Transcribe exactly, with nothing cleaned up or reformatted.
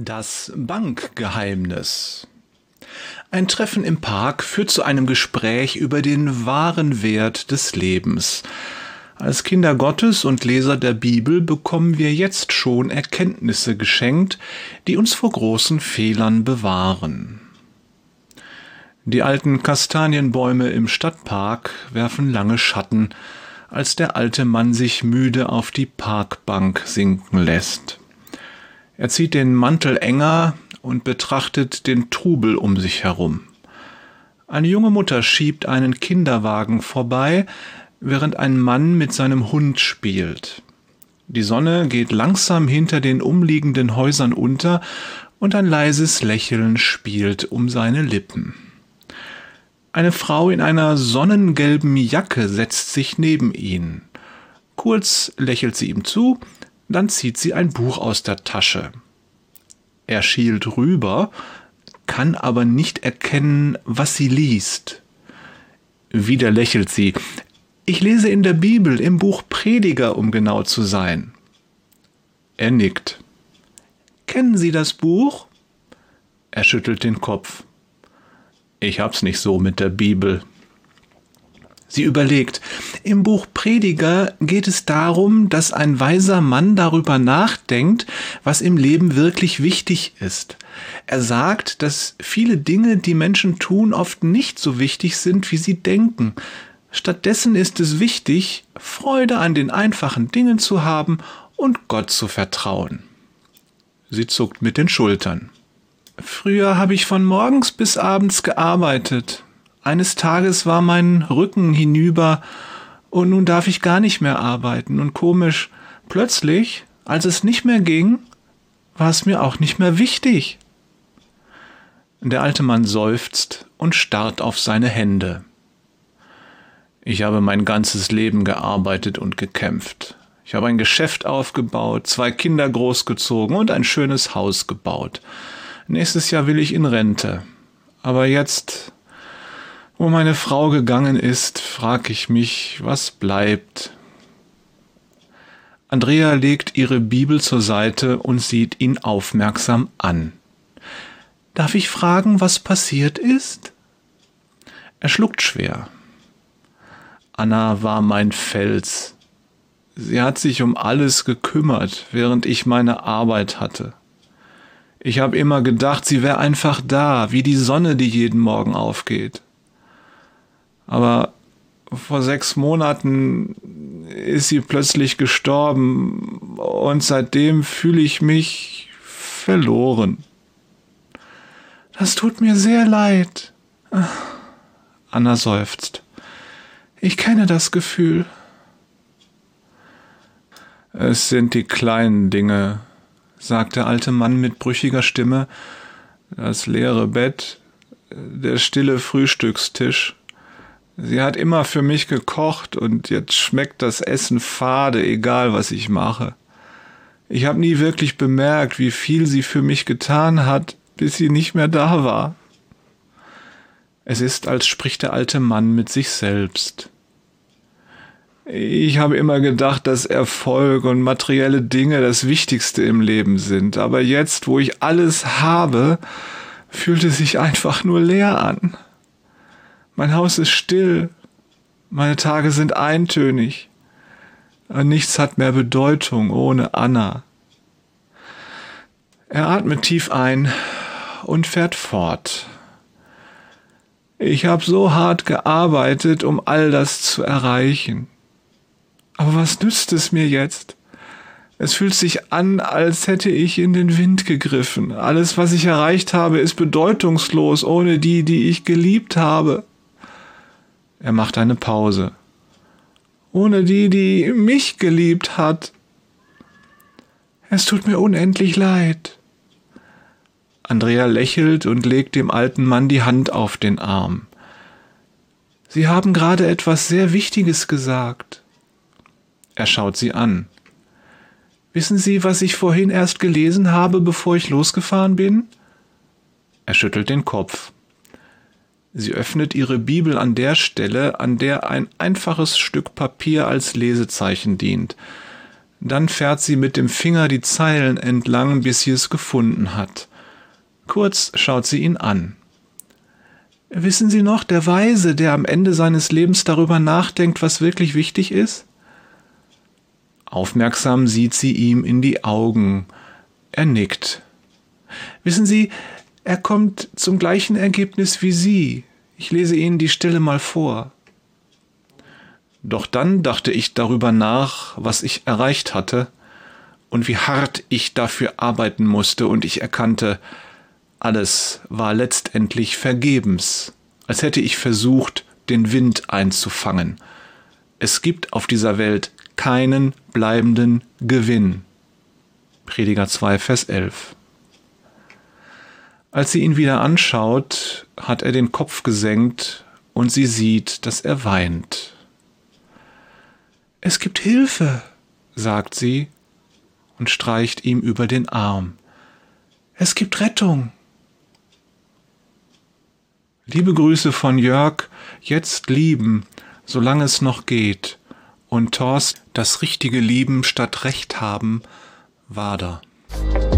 Das Bankgeheimnis. Ein Treffen im Park führt zu einem Gespräch über den wahren Wert des Lebens. Als Kinder Gottes und Leser der Bibel bekommen wir jetzt schon Erkenntnisse geschenkt, die uns vor großen Fehlern bewahren. Die alten Kastanienbäume im Stadtpark werfen lange Schatten, als der alte Mann sich müde auf die Parkbank sinken lässt. Er zieht den Mantel enger und betrachtet den Trubel um sich herum. Eine junge Mutter schiebt einen Kinderwagen vorbei, während ein Mann mit seinem Hund spielt. Die Sonne geht langsam hinter den umliegenden Häusern unter und ein leises Lächeln spielt um seine Lippen. Eine Frau in einer sonnengelben Jacke setzt sich neben ihn. Kurz lächelt sie ihm zu, dann zieht sie ein Buch aus der Tasche. Er schielt rüber, kann aber nicht erkennen, was sie liest. Wieder lächelt sie. Ich lese in der Bibel, im Buch Prediger, um genau zu sein. Er nickt. Kennen Sie das Buch? Er schüttelt den Kopf. Ich hab's nicht so mit der Bibel. Sie überlegt, im Buch Prediger geht es darum, dass ein weiser Mann darüber nachdenkt, was im Leben wirklich wichtig ist. Er sagt, dass viele Dinge, die Menschen tun, oft nicht so wichtig sind, wie sie denken. Stattdessen ist es wichtig, Freude an den einfachen Dingen zu haben und Gott zu vertrauen. Sie zuckt mit den Schultern. Früher habe ich von morgens bis abends gearbeitet. Eines Tages war mein Rücken hinüber und nun darf ich gar nicht mehr arbeiten. Und komisch, plötzlich, als es nicht mehr ging, war es mir auch nicht mehr wichtig. Der alte Mann seufzt und starrt auf seine Hände. Ich habe mein ganzes Leben gearbeitet und gekämpft. Ich habe ein Geschäft aufgebaut, zwei Kinder großgezogen und ein schönes Haus gebaut. Nächstes Jahr will ich in Rente. Aber jetzt, wo meine Frau gegangen ist, frage ich mich, was bleibt. Andrea legt ihre Bibel zur Seite und sieht ihn aufmerksam an. Darf ich fragen, was passiert ist? Er schluckt schwer. Anna war mein Fels. Sie hat sich um alles gekümmert, während ich meine Arbeit hatte. Ich habe immer gedacht, sie wäre einfach da, wie die Sonne, die jeden Morgen aufgeht. Aber vor sechs Monaten ist sie plötzlich gestorben und seitdem fühle ich mich verloren. Das tut mir sehr leid. Anna seufzt. Ich kenne das Gefühl. Es sind die kleinen Dinge, sagt der alte Mann mit brüchiger Stimme. Das leere Bett, der stille Frühstückstisch. Sie hat immer für mich gekocht und jetzt schmeckt das Essen fade, egal was ich mache. Ich habe nie wirklich bemerkt, wie viel sie für mich getan hat, bis sie nicht mehr da war. Es ist, als spricht der alte Mann mit sich selbst. Ich habe immer gedacht, dass Erfolg und materielle Dinge das Wichtigste im Leben sind. Aber jetzt, wo ich alles habe, fühlt es sich einfach nur leer an. Mein Haus ist still, meine Tage sind eintönig. Und nichts hat mehr Bedeutung ohne Anna. Er atmet tief ein und fährt fort. Ich habe so hart gearbeitet, um all das zu erreichen. Aber was nützt es mir jetzt? Es fühlt sich an, als hätte ich in den Wind gegriffen. Alles, was ich erreicht habe, ist bedeutungslos ohne die, die ich geliebt habe. Er macht eine Pause. Ohne die, die mich geliebt hat. Es tut mir unendlich leid. Andrea lächelt und legt dem alten Mann die Hand auf den Arm. Sie haben gerade etwas sehr Wichtiges gesagt. Er schaut sie an. Wissen Sie, was ich vorhin erst gelesen habe, bevor ich losgefahren bin? Er schüttelt den Kopf. Sie öffnet ihre Bibel an der Stelle, an der ein einfaches Stück Papier als Lesezeichen dient. Dann fährt sie mit dem Finger die Zeilen entlang, bis sie es gefunden hat. Kurz schaut sie ihn an. Wissen Sie noch, der Weise, der am Ende seines Lebens darüber nachdenkt, was wirklich wichtig ist? Aufmerksam sieht sie ihm in die Augen. Er nickt. Wissen Sie, er kommt zum gleichen Ergebnis wie Sie. Ich lese Ihnen die Stelle mal vor. Doch dann dachte ich darüber nach, was ich erreicht hatte und wie hart ich dafür arbeiten musste, und ich erkannte, alles war letztendlich vergebens, als hätte ich versucht, den Wind einzufangen. Es gibt auf dieser Welt keinen bleibenden Gewinn. Prediger zwei, Vers elf. Als sie ihn wieder anschaut, hat er den Kopf gesenkt und sie sieht, dass er weint. Es gibt Hilfe, sagt sie und streicht ihm über den Arm. Es gibt Rettung. Liebe Grüße von Jörg, jetzt lieben, solange es noch geht. Und Thorsten, das richtige Lieben statt Recht haben, Wader.